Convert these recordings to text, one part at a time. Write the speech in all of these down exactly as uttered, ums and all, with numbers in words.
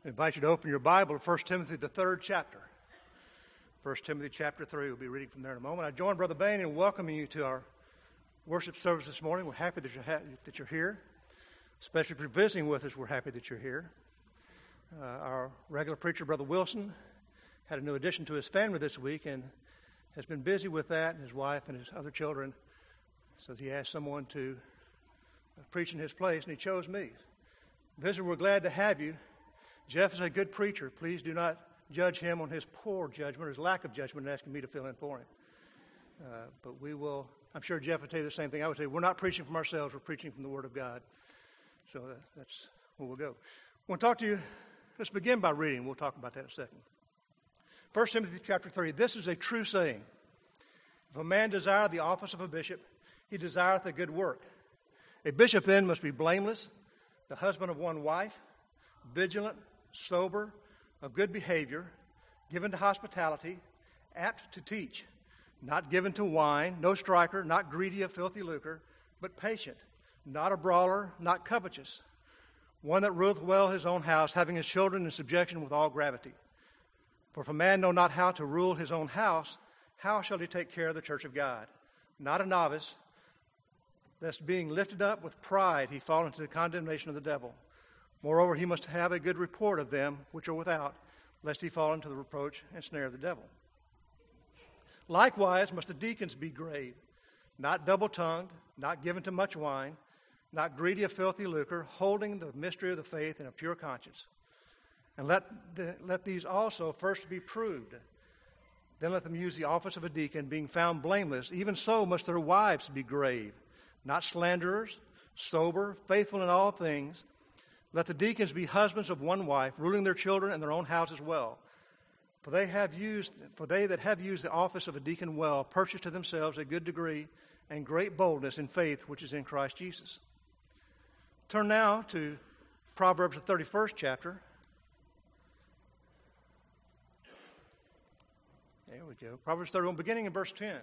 I invite you to open your Bible to First Timothy, the third chapter. First Timothy chapter three. We'll be reading from there in a moment. I join Brother Bain in welcoming you to our worship service this morning. We're happy that you're, ha- that you're here. Especially if you're visiting with us, we're happy that you're here. Uh, our regular preacher, Brother Wilson, had a new addition to his family this week and has been busy with that, and his wife and his other children. So he asked someone to uh, preach in his place, and he chose me. Visitor, we're glad to have you. Jeff is a good preacher. Please do not judge him on his poor judgment or his lack of judgment and asking me to fill in for him. Uh, but we will, I'm sure Jeff will tell you the same thing I would say. We're not preaching from ourselves. We're preaching from the Word of God. So that, that's where we'll go. I want to talk to you. Let's begin by reading. We'll talk about that in a second. First Timothy chapter three. This is a true saying. If a man desire the office of a bishop, he desireth a good work. A bishop then must be blameless, the husband of one wife, vigilant, sober, of good behavior, given to hospitality, apt to teach, not given to wine, no striker, not greedy of filthy lucre, but patient, not a brawler, not covetous, one that ruleth well his own house, having his children in subjection with all gravity. For if a man know not how to rule his own house, how shall he take care of the church of God? Not a novice, lest being lifted up with pride he fall into the condemnation of the devil. Moreover, he must have a good report of them which are without, lest he fall into the reproach and snare of the devil. Likewise must the deacons be grave, not double-tongued, not given to much wine, not greedy of filthy lucre, holding the mystery of the faith in a pure conscience. And let, the, let these also first be proved. Then let them use the office of a deacon, being found blameless. Even so must their wives be grave, not slanderers, sober, faithful in all things. Let the deacons be husbands of one wife, ruling their children and their own houses well. For they have used, for they that have used the office of a deacon well, purchase to themselves a good degree and great boldness in faith which is in Christ Jesus. Turn now to Proverbs, the thirty-first chapter. There we go. Proverbs thirty-one, beginning in verse ten.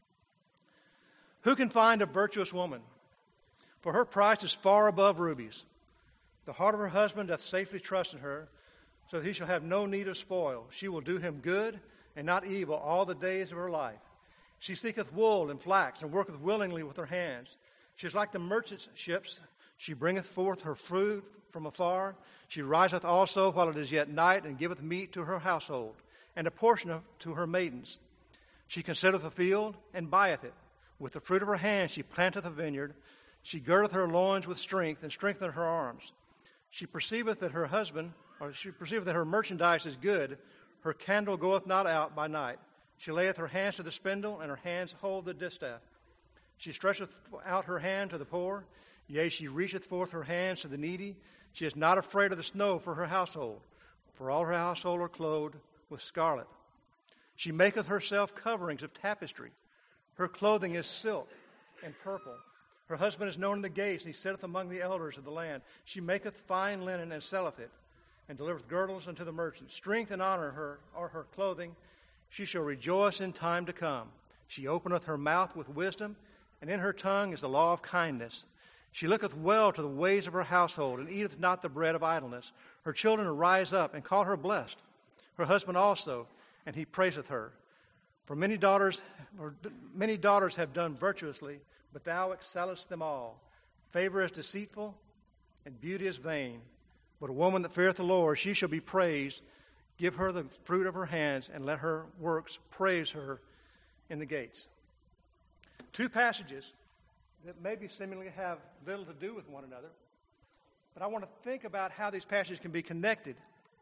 Who can find a virtuous woman? For her price is far above rubies. The heart of her husband doth safely trust in her, so that he shall have no need of spoil. She will do him good and not evil all the days of her life. She seeketh wool and flax, and worketh willingly with her hands. She is like the merchant ships. She bringeth forth her fruit from afar. She riseth also while it is yet night, and giveth meat to her household, and a portion of, to her maidens. She considereth a field, and buyeth it. With the fruit of her hand she planteth a vineyard. She girdeth her loins with strength, and strengtheneth her arms. She perceiveth that her husband, or she perceiveth that her merchandise is good. Her candle goeth not out by night. She layeth her hands to the spindle, and her hands hold the distaff. She stretcheth out her hand to the poor. Yea, she reacheth forth her hands to the needy. She is not afraid of the snow for her household, for all her household are clothed with scarlet. She maketh herself coverings of tapestry. Her clothing is silk and purple. Her husband is known in the gates, and he sitteth among the elders of the land. She maketh fine linen and selleth it, and delivereth girdles unto the merchants. Strength and honor her are her clothing. She shall rejoice in time to come. She openeth her mouth with wisdom, and in her tongue is the law of kindness. She looketh well to the ways of her household, and eateth not the bread of idleness. Her children arise up and call her blessed. Her husband also, and he praiseth her. For many daughters, or many daughters have done virtuously, but thou excellest them all. Favor is deceitful, and beauty is vain. But a woman that feareth the Lord, she shall be praised. Give her the fruit of her hands, and let her works praise her in the gates. Two passages that maybe seemingly have little to do with one another, but I want to think about how these passages can be connected.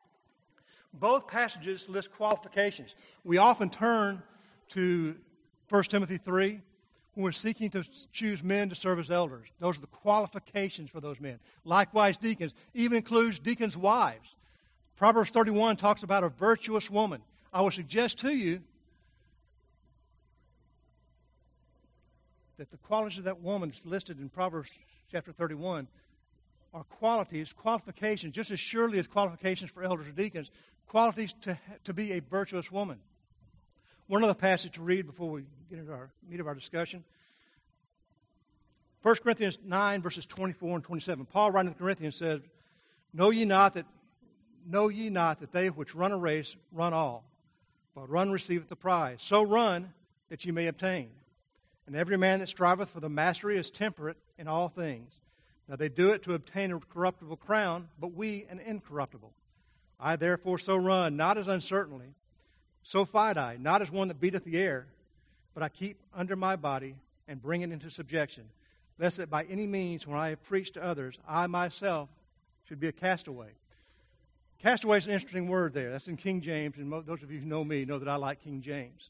Both passages list qualifications. We often turn to First Timothy three when we're seeking to choose men to serve as elders. Those are the qualifications for those men. Likewise, deacons. Even includes deacons' wives. Proverbs thirty-one talks about a virtuous woman. I would suggest to you that the qualities of that woman is listed in Proverbs chapter thirty-one are qualities, qualifications, just as surely as qualifications for elders or deacons, qualities to, to be a virtuous woman. One other passage to read before we get into our meat of our discussion. First Corinthians nine, verses twenty-four and twenty-seven. Paul, writing to the Corinthians, says, Know ye not that know ye not that they which run a race run all, but run receiveth the prize? So run that ye may obtain. And every man that striveth for the mastery is temperate in all things. Now they do it to obtain a corruptible crown, but we an incorruptible. I therefore so run, not as uncertainly, so fight I, not as one that beateth the air, but I keep under my body and bring it into subjection, lest that by any means, when I have preached to others, I myself should be a castaway. Castaway is an interesting word there. That's in King James, and those of you who know me know that I like King James.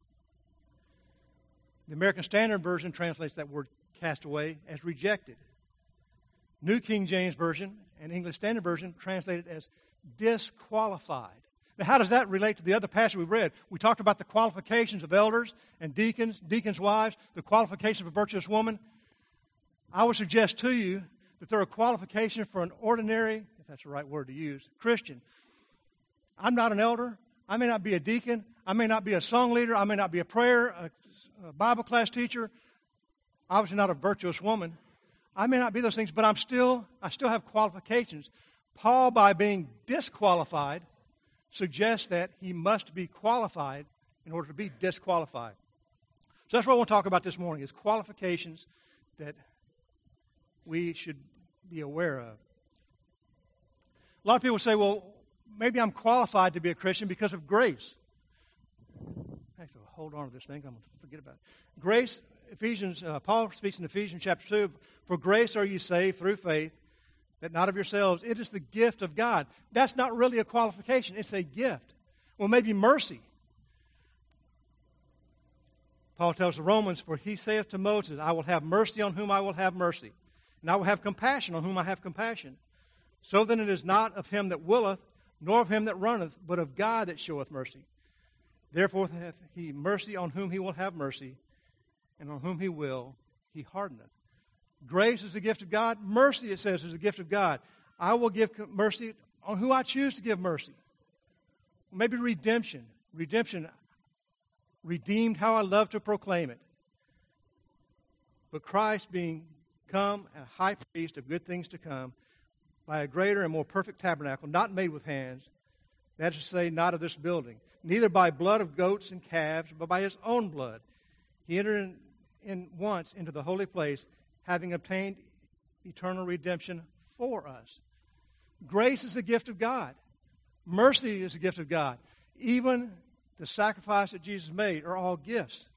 The American Standard Version translates that word castaway as rejected. New King James Version and English Standard Version translate it as disqualified. Now, how does that relate to the other passage we read? We talked about the qualifications of elders and deacons, deacons' wives, the qualifications of a virtuous woman. I would suggest to you that there are qualifications for an ordinary, if that's the right word to use, Christian. I'm not an elder. I may not be a deacon. I may not be a song leader. I may not be a prayer, a, a Bible class teacher. Obviously not a virtuous woman. I may not be those things, but I'm still, I still have qualifications. Paul, by being disqualified, suggests that he must be qualified in order to be disqualified. So that's what I want to talk about this morning, is qualifications that we should be aware of. A lot of people say, well, maybe I'm qualified to be a Christian because of grace. Actually, hold on to this thing. I'm going to forget about it. Grace, Ephesians, uh, Paul speaks in Ephesians chapter two, for grace are you saved through faith, that not of yourselves. It is the gift of God. That's not really a qualification. It's a gift. Well, maybe mercy. Paul tells the Romans, for he saith to Moses, I will have mercy on whom I will have mercy, and I will have compassion on whom I have compassion. So then it is not of him that willeth, nor of him that runneth, but of God that showeth mercy. Therefore hath he mercy on whom he will have mercy, and on whom he will, he hardeneth. Grace is the gift of God. Mercy, it says, is the gift of God. I will give mercy on who I choose to give mercy. Maybe redemption. Redemption, redeemed how I love to proclaim it. But Christ being come a high priest of good things to come, by a greater and more perfect tabernacle, not made with hands, that is to say, not of this building, neither by blood of goats and calves, but by his own blood. He entered in, in once into the holy place, having obtained eternal redemption for us. Grace is a gift of God. Mercy is a gift of God. Even the sacrifice that Jesus made are all gifts.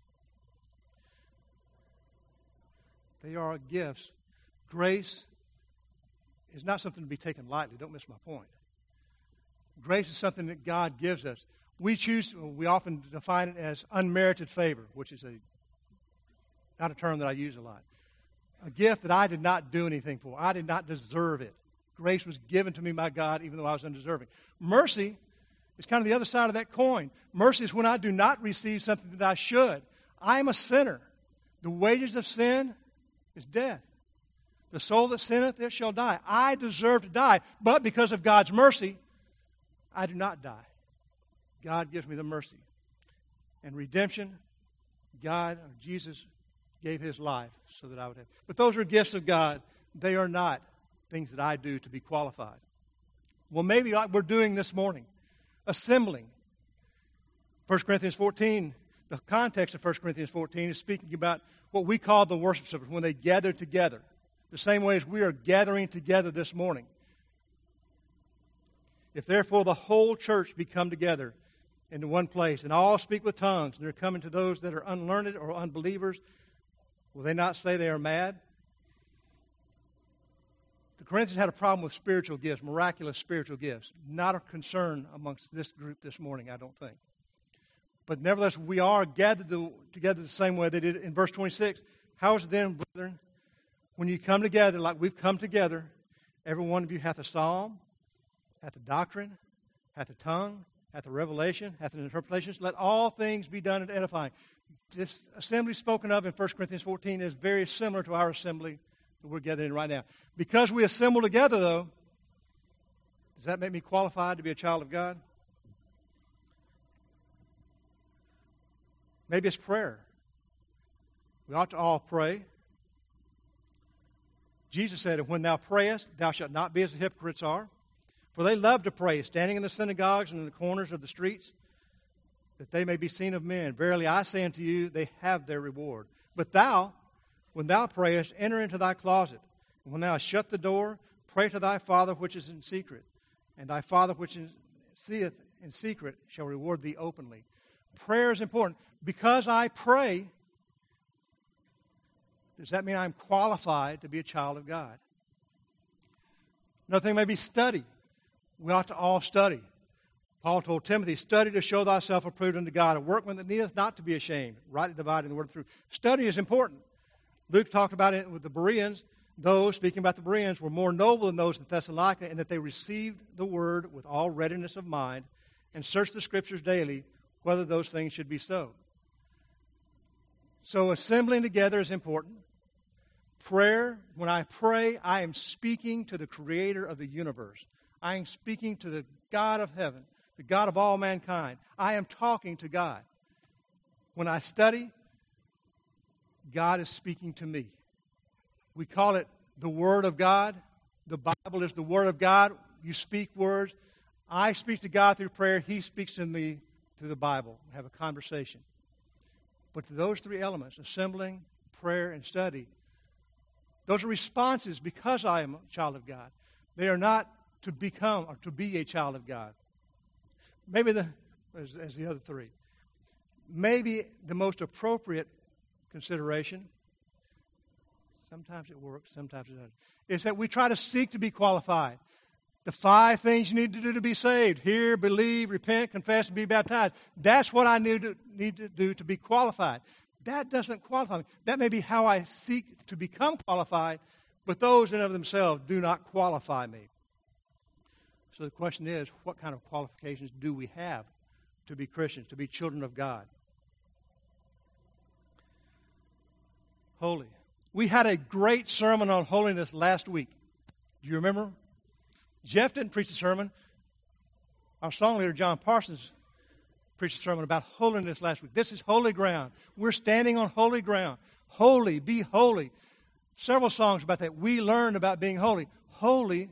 They are gifts. Grace is not something to be taken lightly. Don't miss my point. Grace is something that God gives us. We choose, we often define it as unmerited favor, which is a not a term that I use a lot. A gift that I did not do anything for. I did not deserve it. Grace was given to me by God even though I was undeserving. Mercy is kind of the other side of that coin. Mercy is when I do not receive something that I should. I am a sinner. The wages of sin is death. The soul that sinneth, it shall die. I deserve to die, but because of God's mercy, I do not die. God gives me the mercy. And redemption, God, or Jesus, gave his life so that I would have. But those are gifts of God. They are not things that I do to be qualified. Well, maybe like we're doing this morning, assembling. First Corinthians fourteen, the context of First Corinthians fourteen is speaking about what we call the worship service, when they gather together. The same way as we are gathering together this morning. If therefore the whole church be come together into one place, and all speak with tongues, and they're coming to those that are unlearned or unbelievers, will they not say they are mad? The Corinthians had a problem with spiritual gifts, miraculous spiritual gifts. Not a concern amongst this group this morning, I don't think. But nevertheless, we are gathered together the same way they did in verse twenty-six. How is it then, brethren, when you come together like we've come together, every one of you hath a psalm, hath a doctrine, hath a tongue, hath a revelation, hath an interpretation. Let all things be done and edifying. This assembly spoken of in First Corinthians fourteen is very similar to our assembly that we're gathering right now. Because we assemble together, though, does that make me qualified to be a child of God? Maybe it's prayer. We ought to all pray. Jesus said, when thou prayest, thou shalt not be as the hypocrites are, For they love to pray, standing in the synagogues and in the corners of the streets, that they may be seen of men. Verily I say unto you, they have their reward. But thou, when thou prayest, enter into thy closet. And when thou hast shut the door, pray to thy Father which is in secret. And thy Father which is, seeth in secret shall reward thee openly. Prayer is important. Because I pray, does that mean I'm qualified to be a child of God? Another thing may be study. We ought to all study. Paul told Timothy, study to show thyself approved unto God, a workman that needeth not to be ashamed, rightly dividing the word of truth. Study is important. Luke talked about it with the Bereans. Those, speaking about the Bereans, were more noble than those in Thessalonica in that they received the word with all readiness of mind and searched the Scriptures daily whether those things should be so. So assembling together is important. Prayer, when I pray, I am speaking to the Creator of the universe. I am speaking to the God of heaven, the God of all mankind. I am talking to God. When I study, God is speaking to me. We call it the Word of God. The Bible is the Word of God. You speak words. I speak to God through prayer. He speaks to me through the Bible. We have a conversation. But to those three elements, assembling, prayer, and study, those are responses because I am a child of God. They are not to become or to be a child of God. Maybe the, as, as the other three, maybe the most appropriate consideration, sometimes it works, sometimes it doesn't, is that we try to seek to be qualified. The five things you need to do to be saved: hear, believe, repent, confess, and be baptized. That's what I need to, need to do to be qualified. That doesn't qualify me. That may be how I seek to become qualified, but those in and of themselves do not qualify me. So the question is, what kind of qualifications do we have to be Christians, to be children of God? Holy. We had a great sermon on holiness last week. Do you remember? Jeff didn't preach a sermon. Our song leader, John Parsons, preached a sermon about holiness last week. This is holy ground. We're standing on holy ground. Holy, be holy. Several songs about that. We learned about being holy. Holy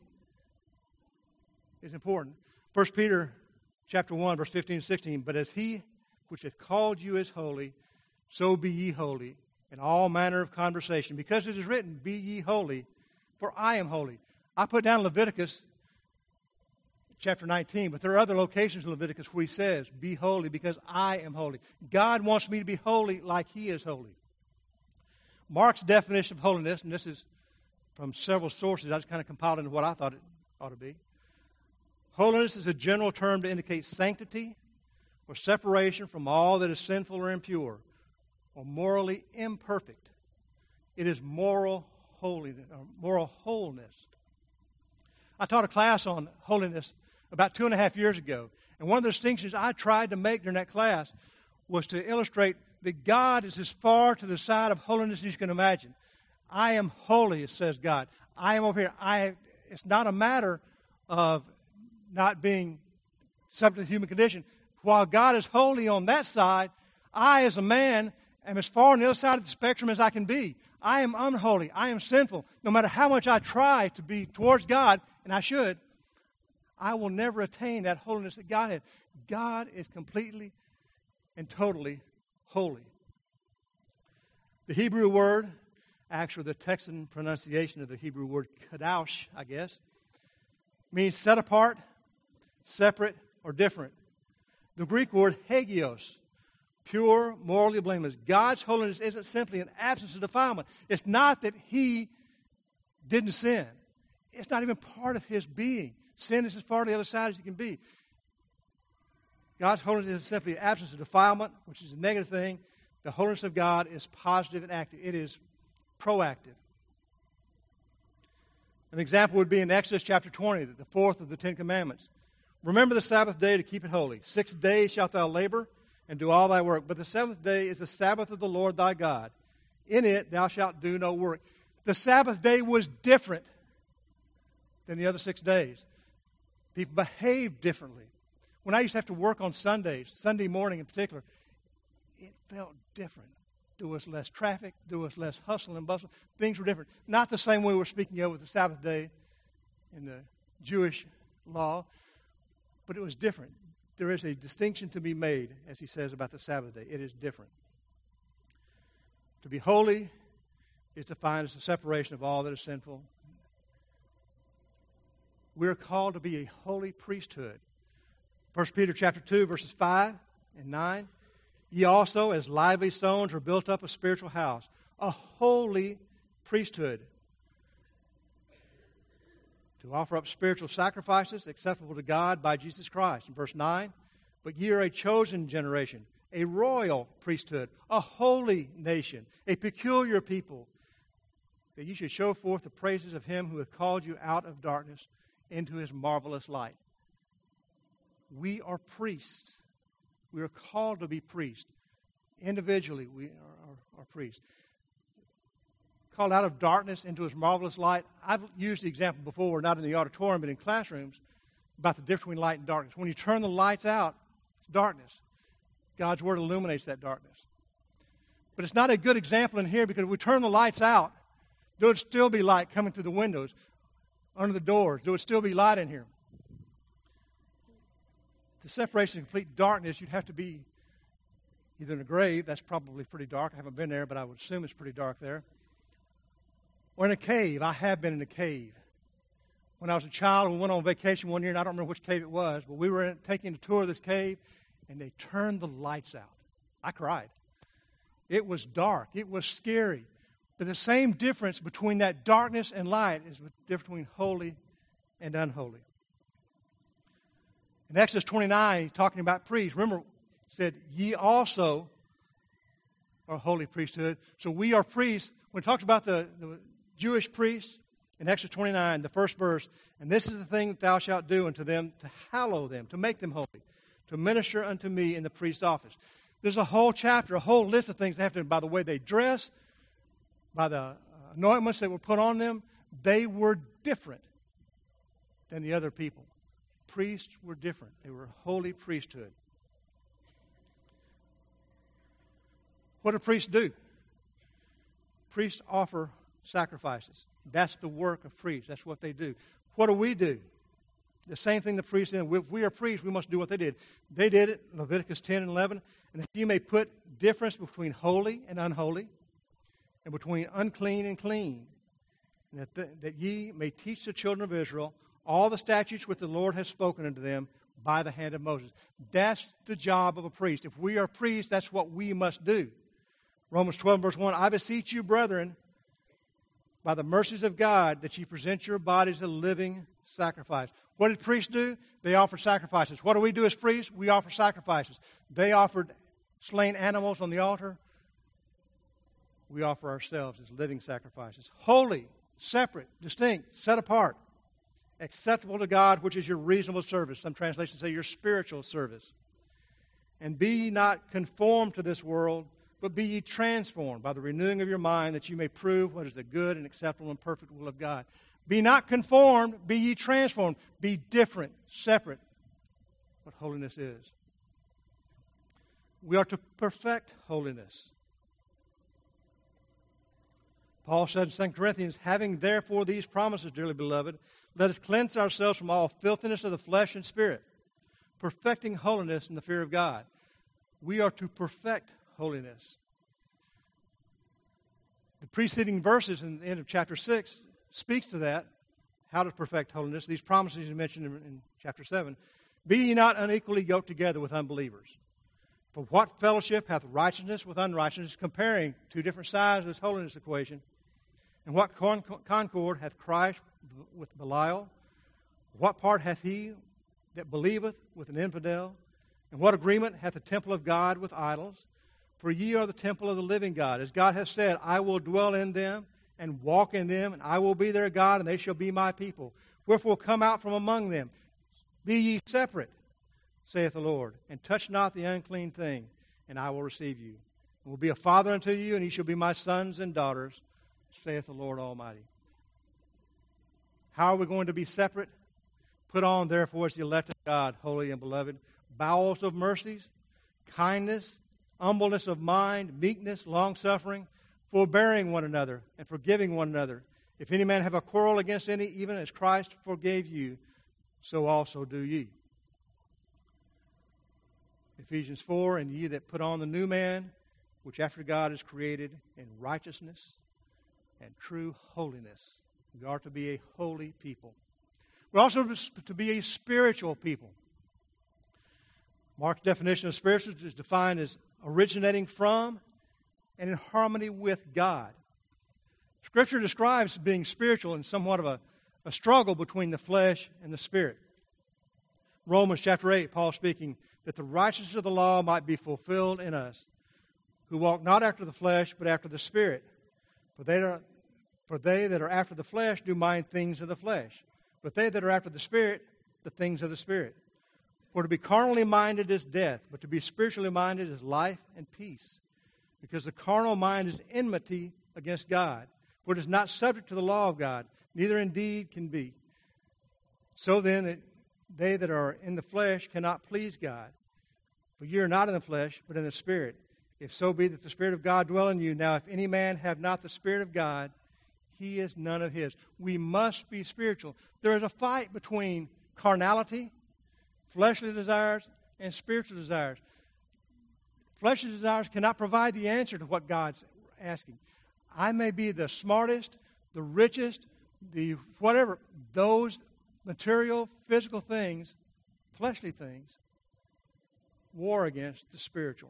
is important. First Peter chapter one, verse fifteen and sixteen. But as he which hath called you is holy, so be ye holy in all manner of conversation. Because it is written, be ye holy, for I am holy. I put down Leviticus chapter nineteen, but there are other locations in Leviticus where he says, be holy because I am holy. God wants me to be holy like he is holy. Mark's definition of holiness, and this is from several sources, I just kind of compiled into what I thought it ought to be. Holiness is a general term to indicate sanctity or separation from all that is sinful or impure or morally imperfect. It is moral holiness, or moral wholeness. I taught a class on holiness about two and a half years ago, and one of the distinctions I tried to make during that class was to illustrate that God is as far to the side of holiness as you can imagine. I am holy, it says God. I am over here. I. It's not a matter of not being subject to the human condition. While God is holy on that side, I as a man am as far on the other side of the spectrum as I can be. I am unholy. I am sinful. No matter how much I try to be towards God, and I should, I will never attain that holiness that God has. God is completely and totally holy. The Hebrew word, actually the Texan pronunciation of the Hebrew word kadosh, I guess, means set apart, separate, or different. The Greek word hagios, pure, morally blameless. God's holiness isn't simply an absence of defilement. It's not that he didn't sin. It's not even part of his being. Sin is as far to the other side as you can be. God's holiness is simply absence of defilement, which is a negative thing. The holiness of God is positive and active. It is proactive. An example would be in Exodus chapter twenty, the fourth of the Ten Commandments. Remember the Sabbath day to keep it holy. Six days shalt thou labor and do all thy work. But the seventh day is the Sabbath of the Lord thy God. In it thou shalt do no work. The Sabbath day was different than the other six days. People behaved differently. When I used to have to work on Sundays, Sunday morning in particular, it felt different. There was less traffic. There was less hustle and bustle. Things were different. Not the same way we're speaking of with the Sabbath day in the Jewish law, but it was different. There is a distinction to be made, as he says about the Sabbath day. It is different. To be holy is defined as the separation of all that is sinful. We are called to be a holy priesthood. First Peter chapter two, verses five and nine. Ye also, as lively stones, are built up a spiritual house, a holy priesthood, to offer up spiritual sacrifices acceptable to God by Jesus Christ. In verse nine, but ye are a chosen generation, a royal priesthood, a holy nation, a peculiar people, that ye should show forth the praises of him who hath called you out of darkness into his marvelous light. We are priests. We are called to be priests. Individually, we are, are, are priests. Called out of darkness into his marvelous light. I've used the example before, not in the auditorium, but in classrooms, about the difference between light and darkness. When you turn the lights out, it's darkness. God's Word illuminates that darkness. But it's not a good example in here because if we turn the lights out, there would still be light coming through the windows, under the doors. There would still be light in here. The separation of complete darkness, you'd have to be either in a grave, that's probably pretty dark. I haven't been there, but I would assume it's pretty dark there. Or in a cave. I have been in a cave. When I was a child, we went on vacation one year, and I don't remember which cave it was, but we were in, taking a tour of this cave, and they turned the lights out. I cried. It was dark. It was scary. But the same difference between that darkness and light is the difference between holy and unholy. In Exodus twenty-nine, he's talking about priests. Remember, he said, ye also are a holy priesthood. So we are priests. When it talks about the, the Jewish priests, in Exodus twenty-nine, the first verse, and this is the thing that thou shalt do unto them, to hallow them, to make them holy, to minister unto me in the priest's office. There's a whole chapter, a whole list of things they have to do by the way they dress, by the anointments that were put on them. They were different than the other people. Priests were different. They were a holy priesthood. What do priests do? Priests offer sacrifices. That's the work of priests. That's what they do. What do we do? The same thing the priests did. If we are priests, we must do what they did. They did it, Leviticus ten and eleven, and that you may put difference between holy and unholy, and between unclean and clean, and that, the, that ye may teach the children of Israel all the statutes which the Lord has spoken unto them by the hand of Moses. That's the job of a priest. If we are priests, that's what we must do. Romans twelve, verse one, I beseech you, brethren, by the mercies of God, that ye present your bodies a living sacrifice. What did priests do? They offered sacrifices. What do we do as priests? We offer sacrifices. They offered slain animals on the altar. We offer ourselves as living sacrifices. Holy, separate, distinct, set apart, acceptable to God, which is your reasonable service. Some translations say your spiritual service. And be ye not conformed to this world, but be ye transformed by the renewing of your mind, that you may prove what is the good and acceptable and perfect will of God. Be not conformed, be ye transformed. Be different, separate. What holiness is. We are to perfect holiness. Paul said in Second Corinthians, having therefore these promises, dearly beloved, let us cleanse ourselves from all filthiness of the flesh and spirit, perfecting holiness in the fear of God. We are to perfect holiness. The preceding verses in the end of chapter six speaks to that, how to perfect holiness. These promises he mentioned in, in chapter seven. Be ye not unequally yoked together with unbelievers. For what fellowship hath righteousness with unrighteousness, comparing two different sides of this holiness equation? And what con- concord hath Christ with Belial? What part hath he that believeth with an infidel? And what agreement hath the temple of God with idols? For ye are the temple of the living God. As God hath said, I will dwell in them and walk in them, and I will be their God, and they shall be my people. Wherefore come out from among them. Be ye separate, saith the Lord, and touch not the unclean thing, and I will receive you. And will be a father unto you, and ye shall be my sons and daughters, saith the Lord Almighty. How are we going to be separate? Put on, therefore, as the elect of God, holy and beloved, bowels of mercies, kindness, humbleness of mind, meekness, long-suffering, forbearing one another, and forgiving one another. If any man have a quarrel against any, even as Christ forgave you, so also do ye. Ephesians four, and ye that put on the new man, which after God is created in righteousness and true holiness. We are to be a holy people. We're also to be a spiritual people. Mark's definition of spiritual is defined as originating from and in harmony with God. Scripture describes being spiritual in somewhat of a, a struggle between the flesh and the spirit. Romans chapter eight, Paul speaking, that the righteousness of the law might be fulfilled in us, who walk not after the flesh, but after the Spirit. For they, are, for they that are after the flesh do mind things of the flesh, but they that are after the Spirit, the things of the Spirit. For to be carnally minded is death, but to be spiritually minded is life and peace. Because the carnal mind is enmity against God, for it is not subject to the law of God, neither indeed can be. So then, that they that are in the flesh cannot please God. For ye are not in the flesh, but in the Spirit. If so be that the Spirit of God dwell in you. Now, if any man have not the Spirit of God, he is none of his. We must be spiritual. There is a fight between carnality, fleshly desires, and spiritual desires. Fleshly desires cannot provide the answer to what God's asking. I may be the smartest, the richest, the whatever. Those material, physical things, fleshly things, war against the spiritual.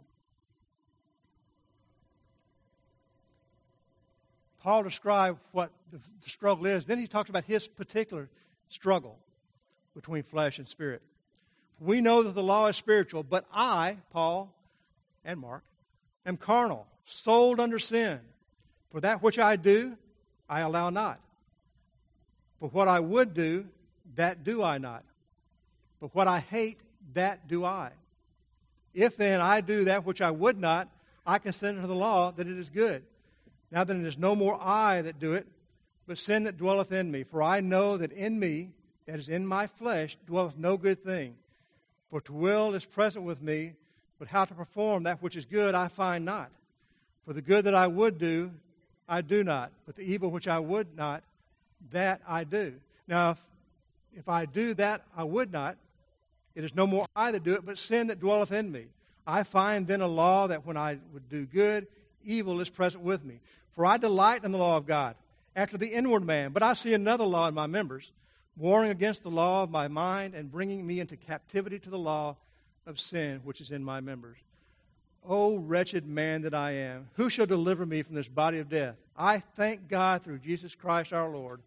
Paul described what the struggle is. Then he talks about his particular struggle between flesh and spirit. We know that the law is spiritual, but I, Paul and Mark, am carnal, sold under sin. For that which I do, I allow not. But what I would do, that do I not. But what I hate, that do I. If then I do that which I would not, I consent unto the law that it is good. Now then it is no more I that do it, but sin that dwelleth in me. For I know that in me, that is in my flesh, dwelleth no good thing. For to will is present with me, but how to perform that which is good I find not. For the good that I would do, I do not. But the evil which I would not, that I do. Now if, if I do that I would not, it is no more I that do it, but sin that dwelleth in me. I find then a law that when I would do good, evil is present with me. For I delight in the law of God, after the inward man. But I see another law in my members, warring against the law of my mind, and bringing me into captivity to the law of sin, which is in my members. O wretched man that I am, who shall deliver me from this body of death? I thank God through Jesus Christ our Lord.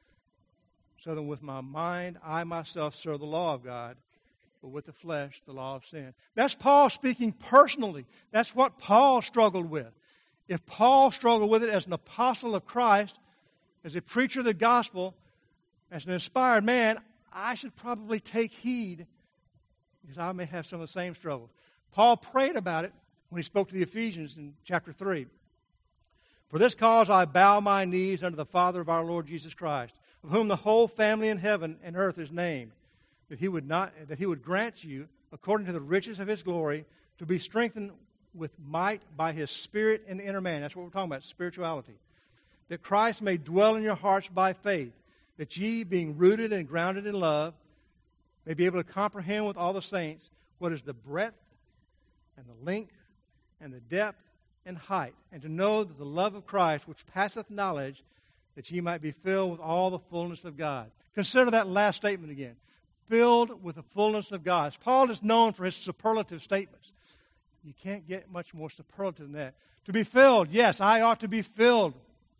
So then with my mind, I myself serve the law of God, but with the flesh, the law of sin. That's Paul speaking personally. That's what Paul struggled with. If Paul struggled with it as an apostle of Christ, as a preacher of the gospel, as an inspired man, I should probably take heed because I may have some of the same struggles. Paul prayed about it when he spoke to the Ephesians in chapter three. For this cause I bow my knees unto the Father of our Lord Jesus Christ, of whom the whole family in heaven and earth is named, that he would not that he would grant you, according to the riches of his glory, to be strengthened with might by his Spirit in the inner man. That's what we're talking about, spirituality. That Christ may dwell in your hearts by faith, that ye, being rooted and grounded in love, may be able to comprehend with all the saints what is the breadth and the length and the depth and height, and to know that the love of Christ, which passeth knowledge, that ye might be filled with all the fullness of God. Consider that last statement again. Filled with the fullness of God. Paul is known for his superlative statements. You can't get much more superlative than that. To be filled, yes, I ought to be filled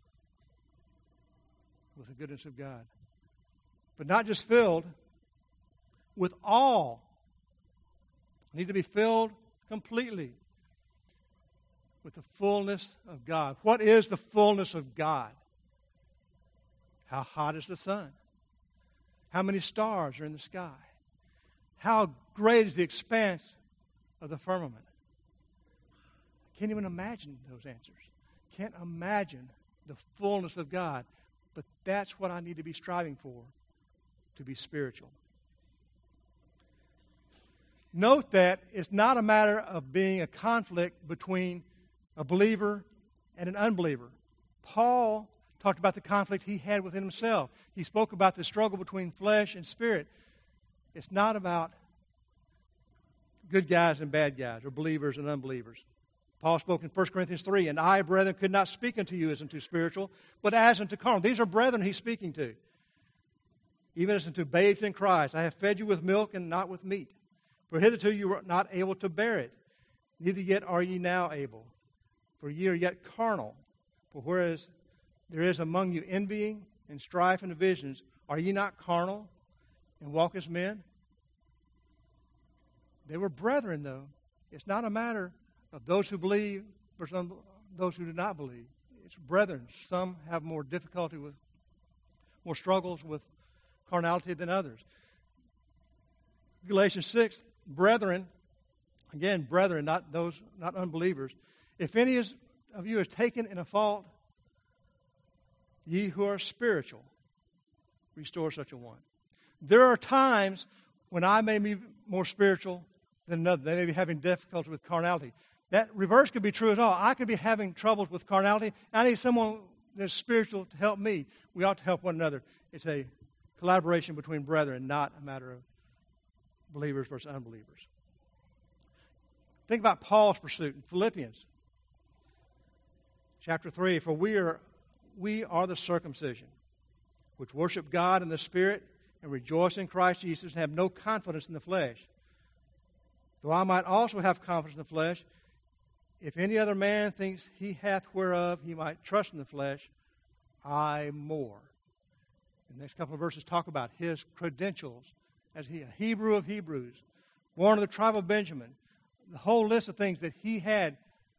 with the goodness of God. But not just filled, with all. I need to be filled completely with the fullness of God. What is the fullness of God? How hot is the sun? How many stars are in the sky? How great is the expanse of the firmament? I can't even imagine those answers. Can't imagine the fullness of God. But that's what I need to be striving for, to be spiritual. Note that it's not a matter of being a conflict between a believer and an unbeliever. Paul talked about the conflict he had within himself. He spoke about the struggle between flesh and spirit. It's not about good guys and bad guys, or believers and unbelievers. Paul spoke in First Corinthians three, and I, brethren, could not speak unto you as unto spiritual, but as unto carnal. These are brethren he's speaking to. Even as unto babes in Christ. I have fed you with milk and not with meat. For hitherto you were not able to bear it, neither yet are ye now able. For ye are yet carnal. For whereas there is among you envying and strife and divisions, are ye not carnal and walk as men? They were brethren, though. It's not a matter of those who believe versus those who do not believe. It's brethren. Some have more difficulty with, more struggles with carnality than others. Galatians six, brethren, again, brethren, not those, not unbelievers. If any is, of you is taken in a fault, ye who are spiritual, restore such a one. There are times when I may be more spiritual than another. They may be having difficulty with carnality. That reverse could be true as well. I could be having troubles with carnality. I need someone that's spiritual to help me. We ought to help one another. It's a collaboration between brethren, not a matter of believers versus unbelievers. Think about Paul's pursuit in Philippians chapter three. For we are, we are the circumcision, which worship God in the Spirit and rejoice in Christ Jesus and have no confidence in the flesh. Though I might also have confidence in the flesh, if any other man thinks he hath whereof he might trust in the flesh, I more. The next couple of verses talk about his credentials as he, a Hebrew of Hebrews, born of the tribe of Benjamin, the whole list of things that he had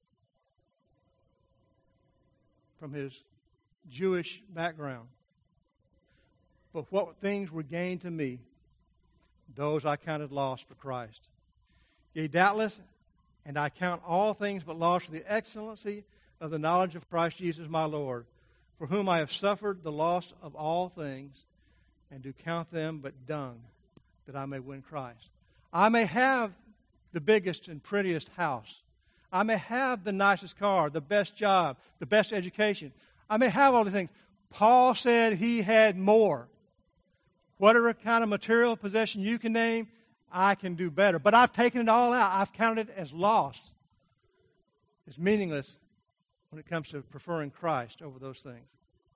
from his Jewish background. But what things were gained to me, those I counted loss for Christ. Yea, doubtless, and I count all things but loss for the excellency of the knowledge of Christ Jesus my Lord, for whom I have suffered the loss of all things, and do count them but dung, that I may win Christ. I may have the biggest and prettiest house. I may have the nicest car, the best job, the best education. I may have all these things. Paul said he had more. Whatever kind of material possession you can name, I can do better. But I've taken it all out. I've counted it as loss. It's meaningless when it comes to preferring Christ over those things.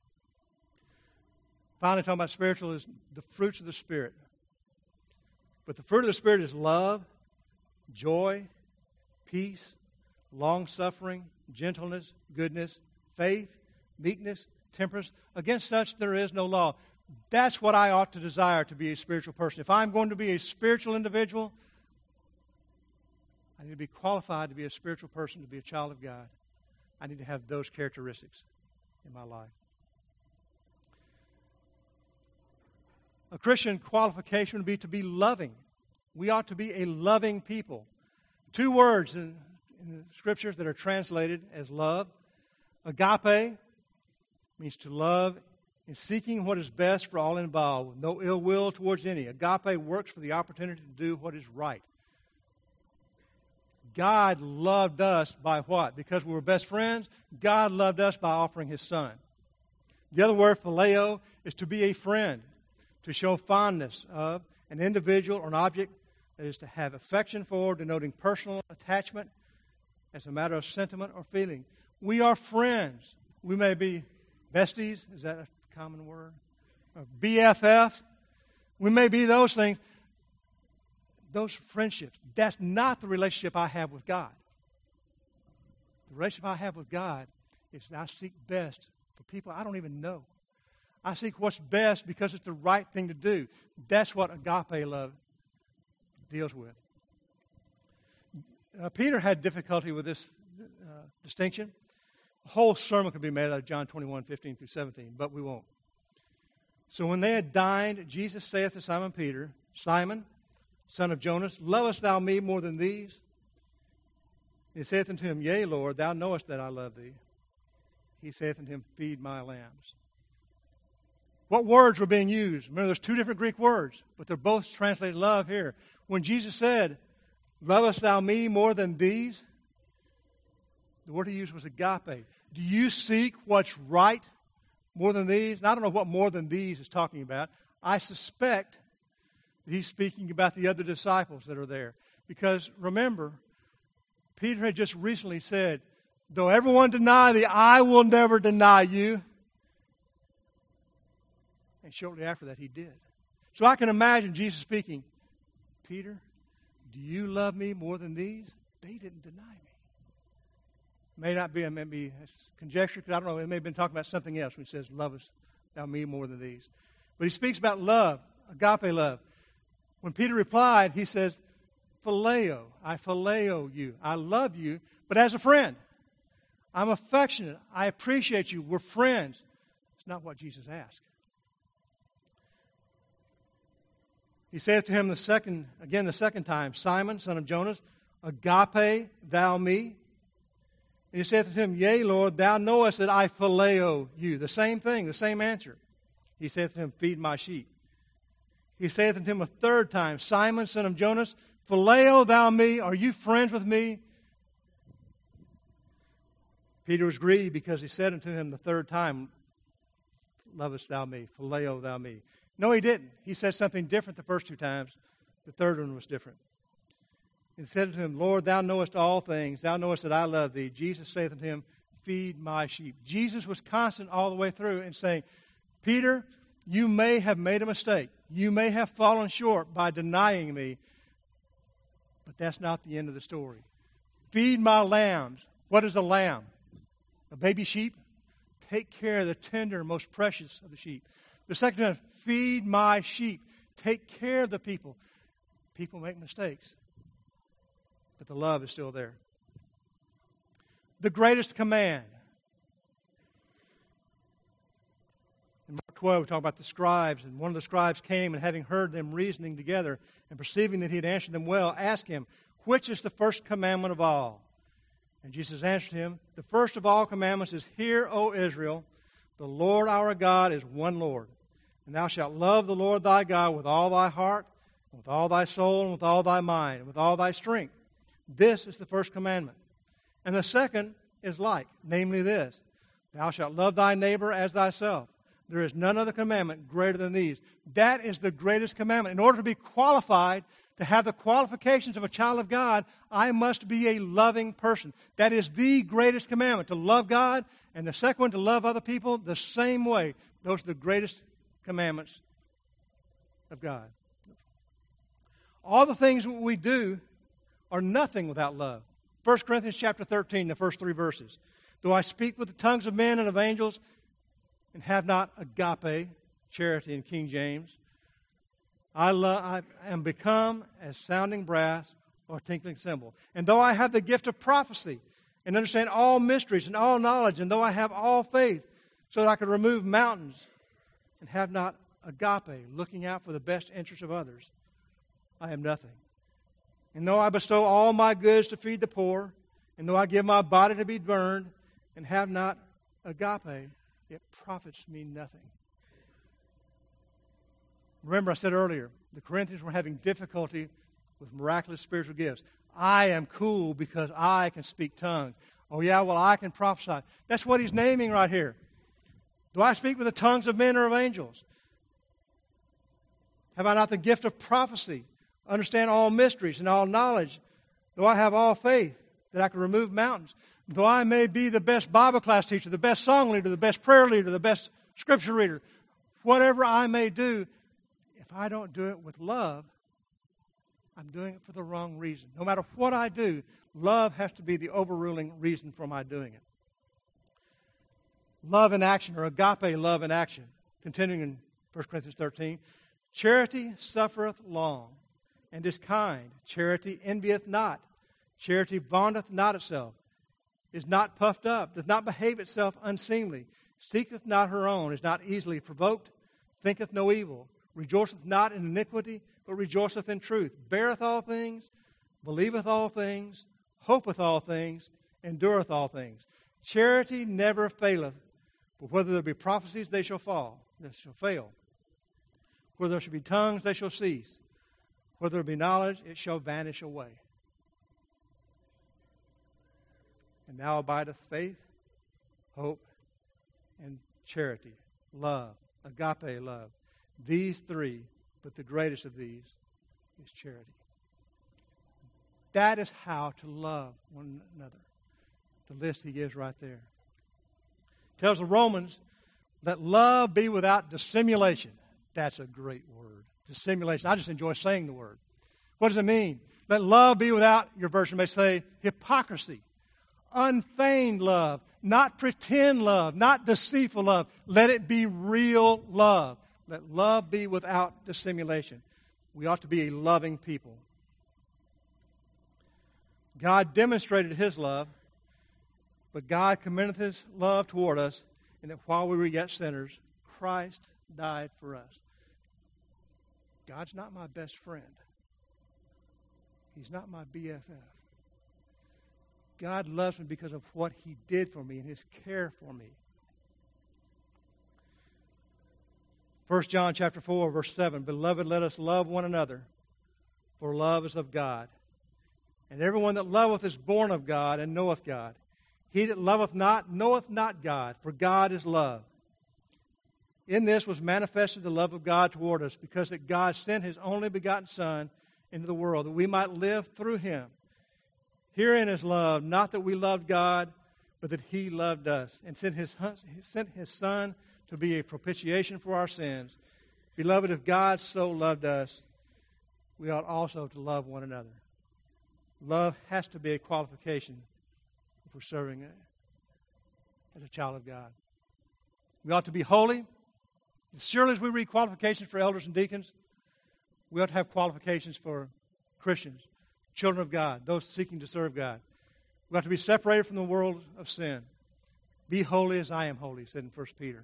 Finally, talking about spiritual is the fruits of the Spirit. But the fruit of the Spirit is love, joy, peace, long-suffering, gentleness, goodness, faith, meekness, temperance. Against such there is no law. That's what I ought to desire to be a spiritual person. If I'm going to be a spiritual individual, I need to be qualified to be a spiritual person, to be a child of God. I need to have those characteristics in my life. A Christian qualification would be to be loving. We ought to be a loving people. Two words in, in the Scriptures that are translated as love. Agape means to love in seeking what is best for all involved, with no ill will towards any. Agape works for the opportunity to do what is right. God loved us by what? Because we were best friends? God loved us by offering His Son. The other word, phileo, is to be a friend, to show fondness of an individual or an object, that is to have affection for, denoting personal attachment as a matter of sentiment or feeling. We are friends. We may be besties. Is that a common word? Or B F F. We may be those things. Those friendships. That's not the relationship I have with God. The relationship I have with God is that I seek best for people I don't even know. I seek what's best because it's the right thing to do. That's what agape love deals with. Uh, Peter had difficulty with this uh, distinction. A whole sermon could be made out of John twenty-one, fifteen through seventeen, but we won't. So when they had dined, Jesus saith to Simon Peter, Simon, son of Jonas, lovest thou me more than these? He saith unto him, Yea, Lord, thou knowest that I love thee. He saith unto him, Feed my lambs. What words were being used? Remember, there's two different Greek words, but they're both translated love here. When Jesus said, Lovest thou me more than these? The word he used was agape. Do you seek what's right more than these? And I don't know what more than these is talking about. I suspect that he's speaking about the other disciples that are there. Because remember, Peter had just recently said, though everyone deny thee, I will never deny you. And shortly after that, he did. So I can imagine Jesus speaking, Peter, do you love me more than these? They didn't deny me. May not be, maybe conjecture, because I don't know, it may have been talking about something else when he says, lovest thou me more than these. But he speaks about love, agape love. When Peter replied, he says, phileo, I phileo you. I love you, but as a friend. I'm affectionate. I appreciate you. We're friends. It's not what Jesus asked. He saith to him the second, again the second time, Simon, son of Jonas, agape thou me? And he saith to him, yea, Lord, thou knowest that I phileo you. The same thing, the same answer. He saith to him, feed my sheep. He saith unto him a third time, Simon, son of Jonas, phileo thou me? Are you friends with me? Peter was grieved because he said unto him the third time, lovest thou me? Phileo thou me? No, he didn't. He said something different the first two times. The third one was different. He said unto him, Lord, thou knowest all things. Thou knowest that I love thee. Jesus saith unto him, feed my sheep. Jesus was constant all the way through in saying, Peter, you may have made a mistake. You may have fallen short by denying me, but that's not the end of the story. Feed my lambs. What is a lamb? A baby sheep? Take care of the tender, most precious of the sheep. The second time, feed my sheep. Take care of the people. People make mistakes, but the love is still there. The greatest command. In Mark twelve, we talk about the scribes, and one of the scribes came, and having heard them reasoning together, and perceiving that he had answered them well, asked him, which is the first commandment of all? And Jesus answered him, the first of all commandments is, hear, O Israel, the Lord our God is one Lord. And thou shalt love the Lord thy God with all thy heart, and with all thy soul, and with all thy mind, and with all thy strength. This is the first commandment. And the second is like, namely this, thou shalt love thy neighbor as thyself. There is none other commandment greater than these. That is the greatest commandment. In order to be qualified to have the qualifications of a child of God, I must be a loving person. That is the greatest commandment, to love God, and the second one, to love other people the same way. Those are the greatest commandments of God. All the things we do are nothing without love. First Corinthians chapter thirteen, the first three verses. Though I speak with the tongues of men and of angels, and have not agape, charity in King James, I, lo- I am become as sounding brass or tinkling cymbal. And though I have the gift of prophecy, and understand all mysteries and all knowledge, and though I have all faith, so that I could remove mountains, and have not agape, looking out for the best interests of others, I am nothing. And though I bestow all my goods to feed the poor, and though I give my body to be burned, and have not agape, it profits me nothing. Remember, I said earlier, the Corinthians were having difficulty with miraculous spiritual gifts. I am cool because I can speak tongues. Oh, yeah, well, I can prophesy. That's what he's naming right here. Do I speak with the tongues of men or of angels? Have I not the gift of prophecy? Understand all mysteries and all knowledge? Do I have all faith that I can remove mountains? Though I may be the best Bible class teacher, the best song leader, the best prayer leader, the best scripture reader, whatever I may do, if I don't do it with love, I'm doing it for the wrong reason. No matter what I do, love has to be the overruling reason for my doing it. Love in action, or agape love in action. Continuing in First Corinthians thirteen, charity suffereth long, and is kind. Charity envieth not. Charity vaunteth not itself, is not puffed up, does not behave itself unseemly, seeketh not her own, is not easily provoked, thinketh no evil, rejoiceth not in iniquity, but rejoiceth in truth, beareth all things, believeth all things, hopeth all things, endureth all things. Charity never faileth, but whether there be prophecies, they shall fall, they shall fail. Whether there shall be tongues, they shall cease. Whether there be knowledge, it shall vanish away. And now abideth faith, hope, and charity, love, agape love. These three, but the greatest of these is charity. That is how to love one another. The list he gives right there. Tells the Romans, let love be without dissimulation. That's a great word. Dissimulation. I just enjoy saying the word. What does it mean? Let love be without, your version may say, hypocrisy. Unfeigned love. Not pretend love. Not deceitful love. Let it be real love. Let love be without dissimulation. We ought to be a loving people. God demonstrated His love, but God commendeth His love toward us, in that while we were yet sinners, Christ died for us. God's not my best friend. He's not my B F F. God loves me because of what He did for me and His care for me. First John chapter four, verse seven, Beloved, let us love one another, for love is of God. And everyone that loveth is born of God and knoweth God. He that loveth not knoweth not God, for God is love. In this was manifested the love of God toward us, because that God sent His only begotten Son into the world, that we might live through Him. Herein is love, not that we loved God, but that He loved us, and sent His, sent His Son to be a propitiation for our sins. Beloved, if God so loved us, we ought also to love one another. Love has to be a qualification if we're serving as a child of God. We ought to be holy. As surely as we read qualifications for elders and deacons, we ought to have qualifications for Christians, children of God, those seeking to serve God. We ought to be separated from the world of sin. Be holy as I am holy, said in First Peter.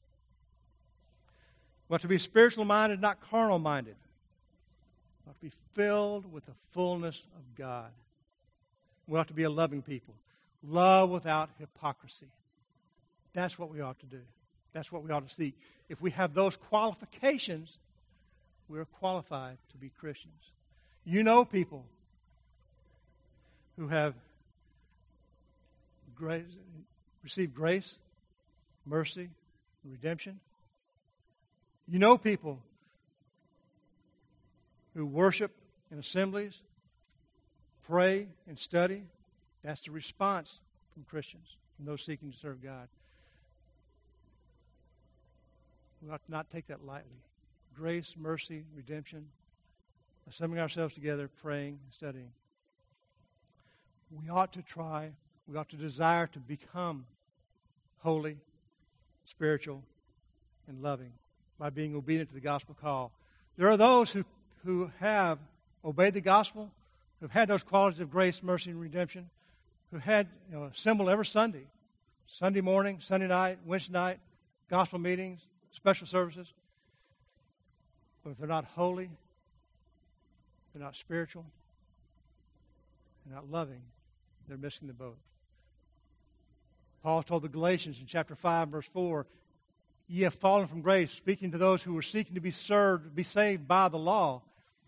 We ought to be spiritual minded, not carnal minded. We ought to be filled with the fullness of God. We ought to be a loving people. Love without hypocrisy. That's what we ought to do. That's what we ought to seek. If we have those qualifications, we're qualified to be Christians. You know people who have grace, received grace, mercy, and redemption. You know people who worship in assemblies, pray and study. That's the response from Christians, from those seeking to serve God. We ought to not take that lightly. Grace, mercy, redemption, assembling ourselves together, praying, studying. We ought to try, we ought to desire to become holy, spiritual, and loving by being obedient to the gospel call. There are those who, who have obeyed the gospel, who have had those qualities of grace, mercy, and redemption, who had you know, assembled every Sunday, Sunday morning, Sunday night, Wednesday night, gospel meetings, special services. But if they're not holy, they're not spiritual, they're not loving, they're missing the boat. Paul told the Galatians in chapter five, verse four, ye have fallen from grace, speaking to those who were seeking to be served, be saved by the law.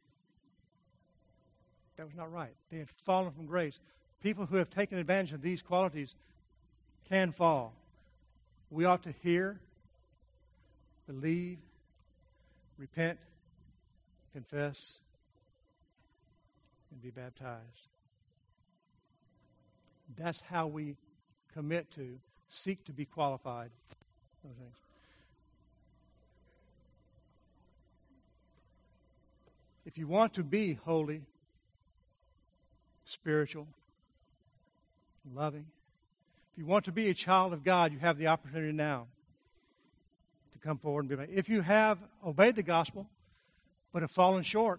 That was not right. They had fallen from grace. People who have taken advantage of these qualities can fall. We ought to hear, believe, repent, confess, and be baptized. That's how we commit to, seek to be qualified. Those things. If you want to be holy, spiritual, loving, if you want to be a child of God, you have the opportunity now to come forward and be made. If you have obeyed the gospel, but have fallen short,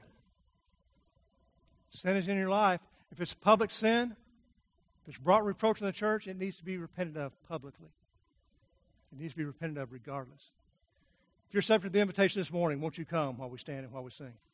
sin is in your life. If it's public sin, if it's brought reproach in the church, it needs to be repented of publicly. It needs to be repented of regardless. If you're subject to the invitation this morning, won't you come while we stand and while we sing?